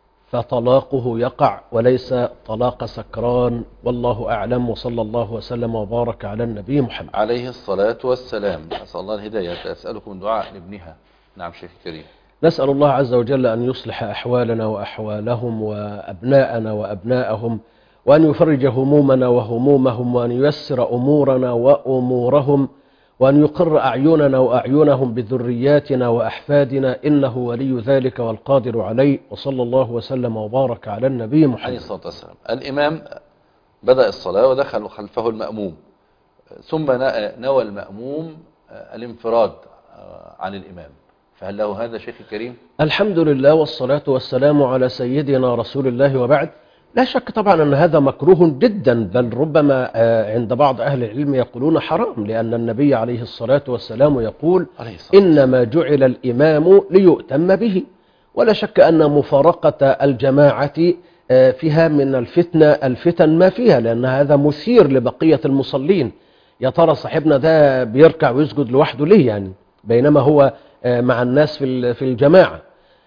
فطلاقه يقع وليس طلاق سكران، والله أعلم. وصلى الله وسلم وبارك على النبي محمد عليه الصلاة والسلام. أسأل الله الهداية. أسألكم الدعاء لابنها. نعم شيخ الكريم. نسأل الله عز وجل أن يصلح أحوالنا وأحوالهم وأبناءنا وأبناءهم، وأن يفرج همومنا وهمومهم، وأن ييسر أمورنا وأمورهم، وأن يقر أعيننا وأعينهم بذرياتنا وأحفادنا، إنه ولي ذلك والقادر عليه. وصلى الله وسلم وبارك على النبي محمد عليه الصلاة والسلام. الإمام بدأ الصلاة ودخل خلفه المأموم، ثم نوى المأموم الانفراد عن الإمام، فهل له هذا شيخ الكريم؟ الحمد لله والصلاة والسلام على سيدنا رسول الله وبعد. لا شك طبعا أن هذا مكروه جدا، بل ربما عند بعض أهل العلم يقولون حرام، لأن النبي عليه الصلاة والسلام يقول إنما جعل الإمام ليؤتم به. ولا شك أن مفارقة الجماعة فيها من الفتن ما فيها، لأن هذا مثير لبقية المصلين. يا ترى صاحبنا ده بيركع ويسجد لوحده ليه يعني، بينما هو مع الناس في الجماعة.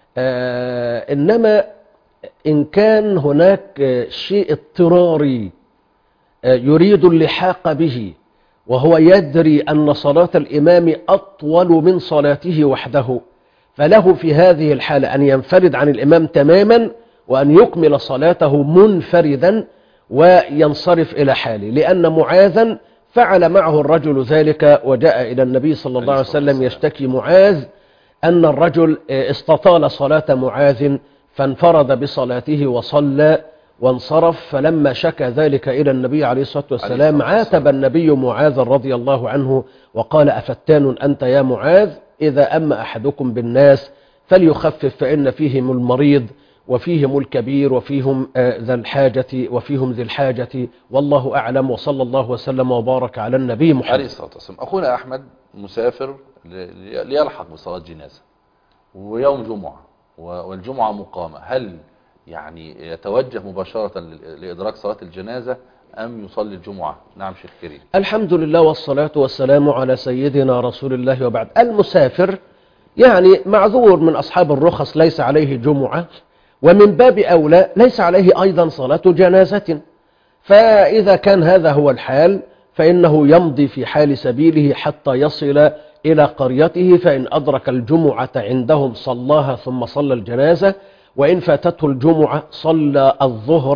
إنما إن كان هناك شيء اضطراري يريد اللحاق به، وهو يدري أن صلاة الإمام أطول من صلاته وحده، فله في هذه الحالة أن ينفرد عن الإمام تماما، وأن يكمل صلاته منفردا وينصرف إلى حاله. لأن معاذا فعل معه الرجل ذلك، وجاء إلى النبي صلى الله عليه وسلم يشتكي معاذ أن الرجل استطال صلاة معاذ، فانفرد بصلاته وصلى وانصرف. فلما شكى ذلك إلى النبي عليه الصلاة والسلام عاتب النبي معاذ رضي الله عنه وقال أفتان أنت يا معاذ، إذا أما أحدكم بالناس فليخفف، فإن فيهم المريض وفيهم الكبير وفيهم ذي الحاجة والله أعلم. وصلى الله وسلم وبارك على النبي محمد عليه الصلاة والسلام. أخونا أحمد مسافر ليلحق بصلاة جنازة ويوم جمعة والجمعة مقامة، هل يعني يتوجه مباشرة لإدراك صلاة الجنازة أم يصلي الجمعة؟ نعم شيخ كريم. الحمد لله والصلاة والسلام على سيدنا رسول الله وبعد. المسافر يعني معذور من أصحاب الرخص، ليس عليه جمعة، ومن باب أولى ليس عليه أيضا صلاة جنازة. فإذا كان هذا هو الحال فإنه يمضي في حال سبيله حتى يصل إلى قريته، فإن أدرك الجمعة عندهم صلاها ثم صلى الجنازة، وإن فاتته الجمعة صلى الظهر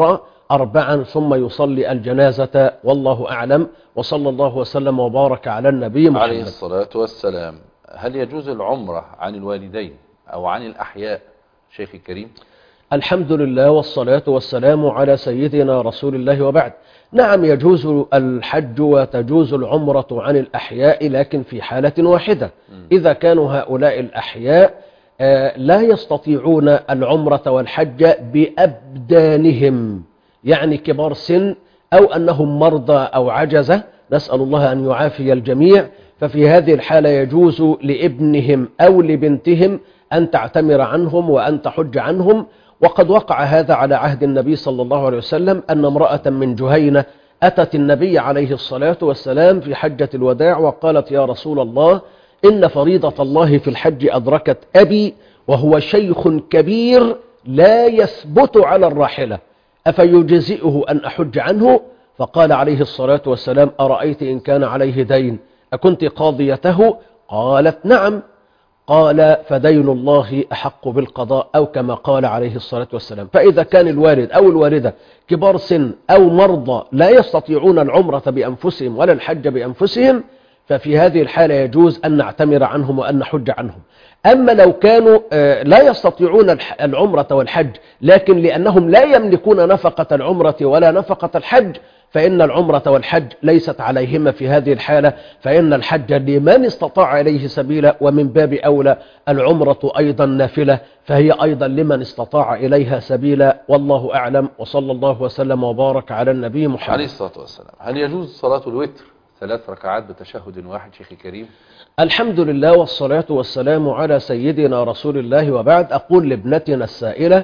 4 ثم يصلي الجنازة، والله أعلم. وصلى الله وسلم وبارك على النبي محمد عليه الصلاة والسلام. هل يجوز العمرة عن الوالدين أو عن الأحياء شيخي الكريم؟ الحمد لله والصلاة والسلام على سيدنا رسول الله وبعد. نعم، يجوز الحج وتجوز العمرة عن الأحياء، لكن في حالة واحدة، إذا كانوا هؤلاء الأحياء لا يستطيعون العمرة والحج بأبدانهم، يعني كبار سن أو أنهم مرضى أو عجزة، نسأل الله أن يعافي الجميع. ففي هذه الحالة يجوز لابنهم أو لبنتهم أن تعتمر عنهم وأن تحج عنهم. وقد وقع هذا على عهد النبي صلى الله عليه وسلم، أن امرأة من جهينة أتت النبي عليه الصلاة والسلام في حجة الوداع وقالت: يا رسول الله، إن فريضة الله في الحج أدركت أبي وهو شيخ كبير لا يثبت على الراحلة، أفيجزئه أن أحج عنه؟ فقال عليه الصلاة والسلام: أرأيت إن كان عليه دين أكنت قاضيته؟ قالت: نعم. قال: فدين الله أحق بالقضاء، أو كما قال عليه الصلاة والسلام. فإذا كان الوالد أو الوالدة كبار سن أو مرضى لا يستطيعون العمرة بأنفسهم ولا الحج بأنفسهم، ففي هذه الحالة يجوز أن نعتمر عنهم وأن نحج عنهم. أما لو كانوا لا يستطيعون العمرة والحج، لكن لأنهم لا يملكون نفقة العمرة ولا نفقة الحج، فإن العمرة والحج ليست عليهما في هذه الحالة، فإن الحج لمن استطاع إليه سبيلا، ومن باب أولى العمرة أيضا نافلة، فهي أيضا لمن استطاع إليها سبيلا، والله أعلم. وصلى الله وسلم وبارك على النبي محمد عليه الصلاة والسلام. هل يجوز صلاة الوتر 3 ركعات بتشهد واحد شيخي الكريم؟ الحمد لله والصلاة والسلام على سيدنا رسول الله وبعد. أقول لابنتنا السائلة: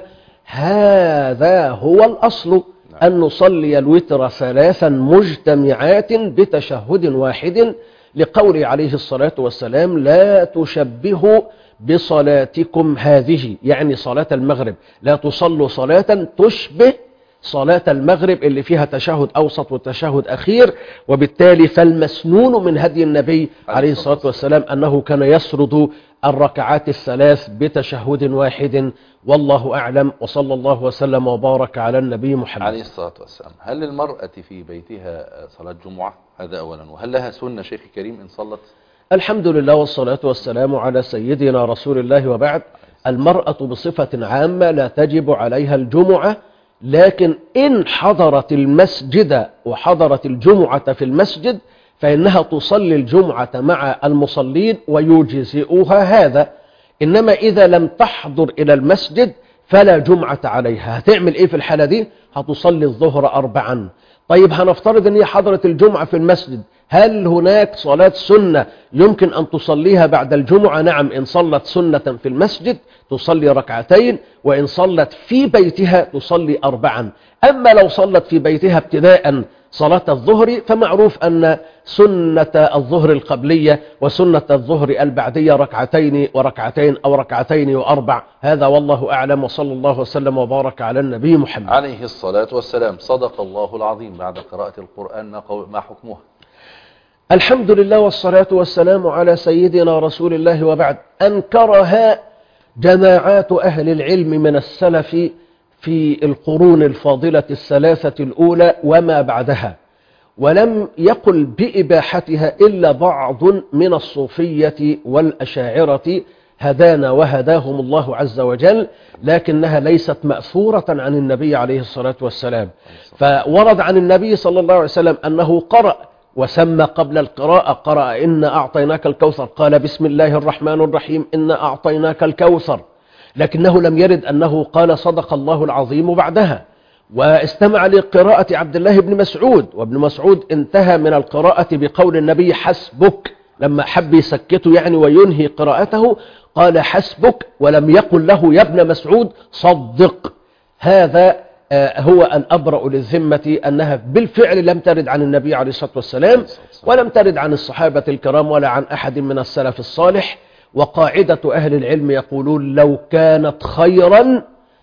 هذا هو الأصل، أن نصلي الوتر 3 مجتمعات بتشهد واحد، لقوله عليه الصلاة والسلام: لا تشبهوا بصلاتكم هذه، يعني صلاة المغرب، لا تصلوا صلاة تشبه صلاة المغرب اللي فيها تشهد أوسط وتشهد أخير. وبالتالي فالمسنون من هدي النبي عليه الصلاة والسلام أنه كان يسرد الركعات 3 بتشهد واحد، والله أعلم. وصلى الله وسلم وبارك على النبي محمد عليه الصلاة والسلام. هل للمرأة في بيتها صلاة جمعة؟ هذا أولا. وهل لها سنة شيخي الكريم إن صلت؟ الحمد لله والصلاة والسلام على سيدنا رسول الله وبعد. المرأة بصفة عامة لا تجب عليها الجمعة، لكن إن حضرت المسجد وحضرت الجمعة في المسجد فإنها تصلي الجمعة مع المصلين ويجزئها هذا. إنما إذا لم تحضر إلى المسجد فلا جمعة عليها. هتعمل إيه في الحالة دي؟ هتصلي الظهر 4. طيب هنفترض أن هي حضرت الجمعة في المسجد، هل هناك صلاة سنة يمكن أن تصليها بعد الجمعة؟ نعم، إن صلت سنة في المسجد تصلي 2، وإن صلت في بيتها تصلي 4. أما لو صلت في بيتها ابتداء صلاة الظهر، فمعروف أن سنة الظهر القبلية وسنة الظهر البعدية 2 وركعتين أو 2 و4. هذا والله أعلم. وصلى الله وسلم وبارك على النبي محمد عليه الصلاة والسلام. صدق الله العظيم. بعد قراءة القرآن ما حكمها؟ الحمد لله والصلاة والسلام على سيدنا رسول الله وبعد. أنكرها جماعات أهل العلم من السلف في القرون الفاضلة 3 الأولى وما بعدها، ولم يقل بإباحتها إلا بعض من الصوفية والأشاعرة، هدانا وهداهم الله عز وجل، لكنها ليست مأثورة عن النبي عليه الصلاة والسلام. فورد عن النبي صلى الله عليه وسلم أنه قرأ وسمى قبل القراءة، قرأ: إنا أعطيناك الكوثر، قال: بسم الله الرحمن الرحيم، إنا أعطيناك الكوثر، لكنه لم يرد أنه قال صدق الله العظيم بعدها. واستمع لقراءة عبد الله بن مسعود، وابن مسعود انتهى من القراءة بقول النبي: حسبك، لما حب يسكته يعني وينهي قراءته قال: حسبك، ولم يقل له: يا ابن مسعود صدق. هذا هو الأبرأ للذمة، أنها بالفعل لم ترد عن النبي عليه الصلاة والسلام، ولم ترد عن الصحابة الكرام ولا عن أحد من السلف الصالح. وقاعدة أهل العلم يقولون: لو كانت خيرا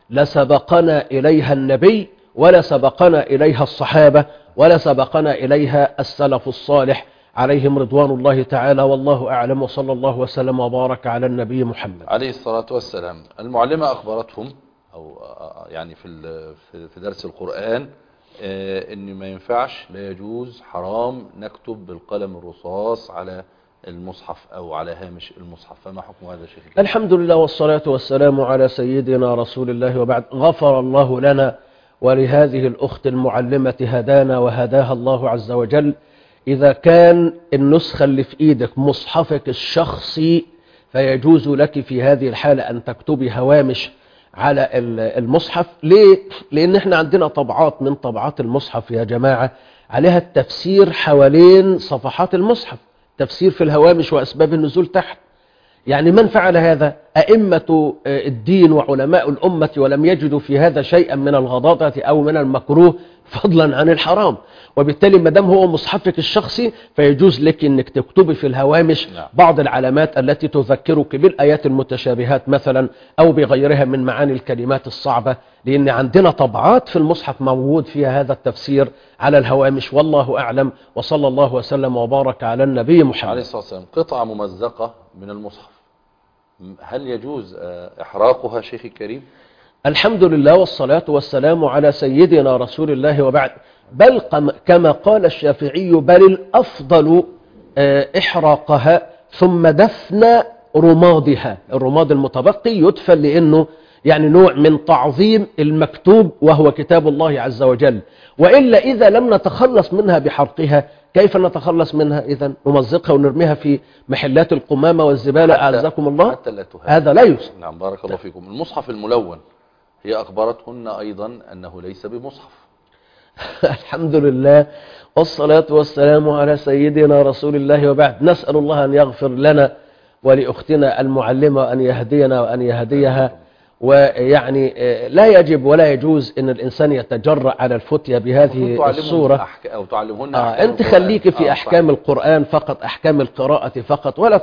لسبقنا إليها النبي، ولا سبقنا إليها الصحابة، ولا سبقنا إليها السلف الصالح عليهم رضوان الله تعالى، والله أعلم. وصلى الله وسلم وبارك على النبي محمد عليه الصلاة والسلام. المعلمة أخبرتهم أو يعني في درس القرآن ان ما ينفعش، لا يجوز، حرام نكتب بالقلم الرصاص على المصحف او على هامش المصحف، فما حكم هذا الشيخ؟ الحمد لله والصلاة والسلام على سيدنا رسول الله، وبعد. غفر الله لنا ولهذه الأخت المعلمة هدانا وهداها الله عز وجل. إذا كان النسخة اللي في إيدك مصحفك الشخصي فيجوز لك في هذه الحالة أن تكتبي هوامش على المصحف. ليه؟ لأن احنا عندنا طبعات من طبعات المصحف يا جماعة عليها التفسير حوالين صفحات المصحف، تفسير في الهوامش وأسباب النزول تحت. يعني من فعل هذا؟ أئمة الدين وعلماء الأمة، ولم يجدوا في هذا شيئا من الغضاضة أو من المكروه فضلا عن الحرام. وبالتالي ما دام هو مصحفك الشخصي فيجوز لك أنك تكتبي في الهوامش بعض العلامات التي تذكرك بالآيات المتشابهات مثلا، أو بغيرها من معاني الكلمات الصعبة، لأن عندنا طبعات في المصحف موجود فيها هذا التفسير على الهوامش. والله أعلم، وصلى الله وسلم وبارك على النبي محمد عليه الصلاة والسلام. قطعة ممزقة من المصحف، هل يجوز إحراقها شيخي الكريم؟ الحمد لله والصلاة والسلام على سيدنا رسول الله، وبعد. بل كما قال الشافعي، بل الأفضل إحراقها ثم دفن رمادها. الرماد المتبقي يدفن، لأنه يعني نوع من تعظيم المكتوب وهو كتاب الله عز وجل. وإلا إذا لم نتخلص منها بحرقها كيف نتخلص منها؟ إذن نمزقها ونرميها في محلات القمامة والزبالة أعزكم الله، حتى لا تهاب. هذا لا يوجد. نعم، بارك الله فيكم. المصحف الملون هي أخبرتهن أيضا أنه ليس بمصحف. الحمد لله والصلاة والسلام على سيدنا رسول الله، وبعد. نسأل الله أن يغفر لنا ولأختنا المعلمة، وأن يهدينا وأن يهديها. ويعني لا يجب ولا يجوز أن الإنسان يتجرأ على الفتية بهذه الصورة. أو تعلمهن أنت خليك في أحكام القرآن فقط، أحكام القراءة فقط، ولا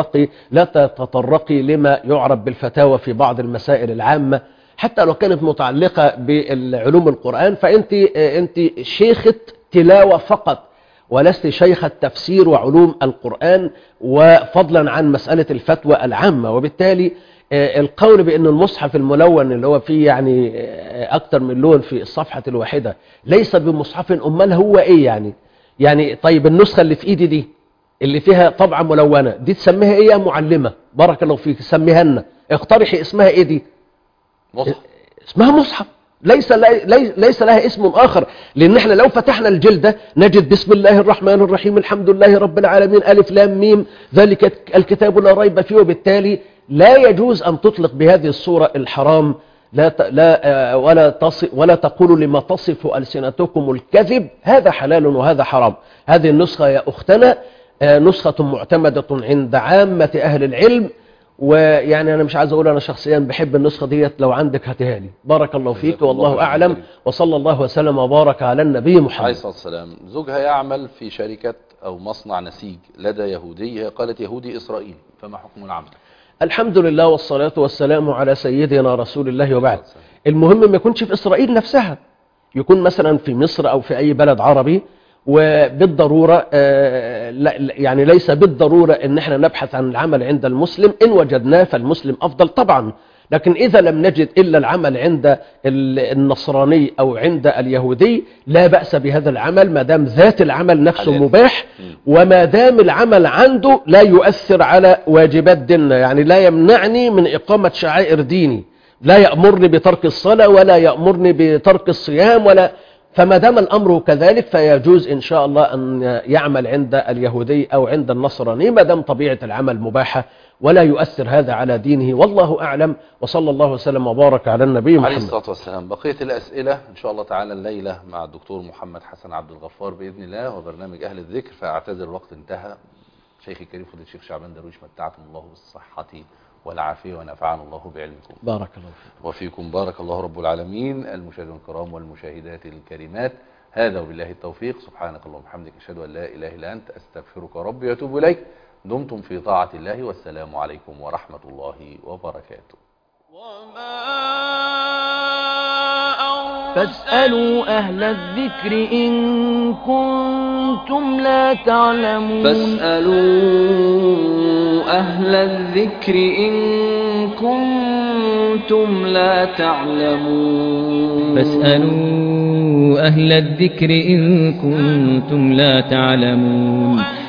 تتطرقي لما يعرف بالفتاوى في بعض المسائل العامة، حتى لو كانت متعلقة بالعلوم القرآن. فأنت شيخة تلاوة فقط، ولست شيخة تفسير وعلوم القرآن، وفضلا عن مسألة الفتوى العامة. وبالتالي القول بأن المصحف الملون اللي هو فيه يعني أكتر من لون في الصفحة الواحدة ليس بمصحف، أمال هو إيه يعني طيب النسخة اللي في إيدي دي اللي فيها طبعة ملونة دي تسميها إيه يا معلمة؟ بارك الله فيك، سميها لنا، اقترحي اسمها إيه دي؟ مصحف. اسمها مصحف، ليس لها اسم آخر. لأن احنا لو فتحنا الجلدة نجد بسم الله الرحمن الرحيم الحمد لله رب العالمين ألف لام ميم ذلك الكتاب لا ريب فيه. وبالتالي لا يجوز أن تطلق بهذه الصورة الحرام، ولا تقولوا لما تصف ألسنتكم الكذب، هذا حلال وهذا حرام. هذه النسخة يا أختنا نسخة معتمدة عند عامة أهل العلم، ويعني أنا مش عايز أقول أنا شخصيا بحب النسخة ديت، لو عندك هاتها لي. بارك الله فيك، والله أعلم، وصلى الله وسلم وبارك على النبي محمد عليه الصلاة والسلام. زوجها يعمل في شركة أو مصنع نسيج لدى يهودي، قالت يهودي إسرائيلي، فما حكم العمل؟ الحمد لله والصلاة والسلام على سيدنا رسول الله، وبعد. المهم ما يكونش في إسرائيل نفسها، يكون مثلا في مصر أو في أي بلد عربي. وبالضرورة يعني ليس بالضرورة ان احنا نبحث عن العمل عند المسلم، ان وجدناه فالمسلم افضل طبعا، لكن اذا لم نجد الا العمل عند النصراني او عند اليهودي لا بأس بهذا العمل، ما دام ذات العمل نفسه مباح، وما دام العمل عنده لا يؤثر على واجبات ديننا، يعني لا يمنعني من اقامة شعائر ديني، لا يأمرني بترك الصلاة ولا يأمرني بترك الصيام فما دام الأمر كذلك فيجوز إن شاء الله أن يعمل عند اليهودي أو عند النصراني، ما دام طبيعة العمل مباحة ولا يؤثر هذا على دينه. والله أعلم، وصلى الله وسلم وبارك على النبي محمد عليه الصلاة والسلام. بقية الأسئلة إن شاء الله تعالى الليلة مع الدكتور محمد حسن عبد الغفار بإذن الله، وبرنامج أهل الذكر. فأعتذر الوقت انتهى. شيخي الكريم فضيلة الشيخ شعبان درويش، متعكم الله بالصحة والعافية ونفعنا الله بعلمكم. بارك الله فيكم وفيكم، بارك الله رب العالمين. المشاهدين الكرام والمشاهدات الكريمات، هذا وبالله التوفيق. سبحانك اللهم وبحمدك، أشهد أن لا إله إلا أنت، أستغفرك ربي وأتوب إليك. دمتم في طاعة الله، والسلام عليكم ورحمة الله وبركاته. فاسألوا أهل الذكر إن كنتم لا تعلمون. فاسألوا أهل الذكر إن كنتم لا تعلمون. فاسألوا أهل الذكر إن كنتم لا تعلمون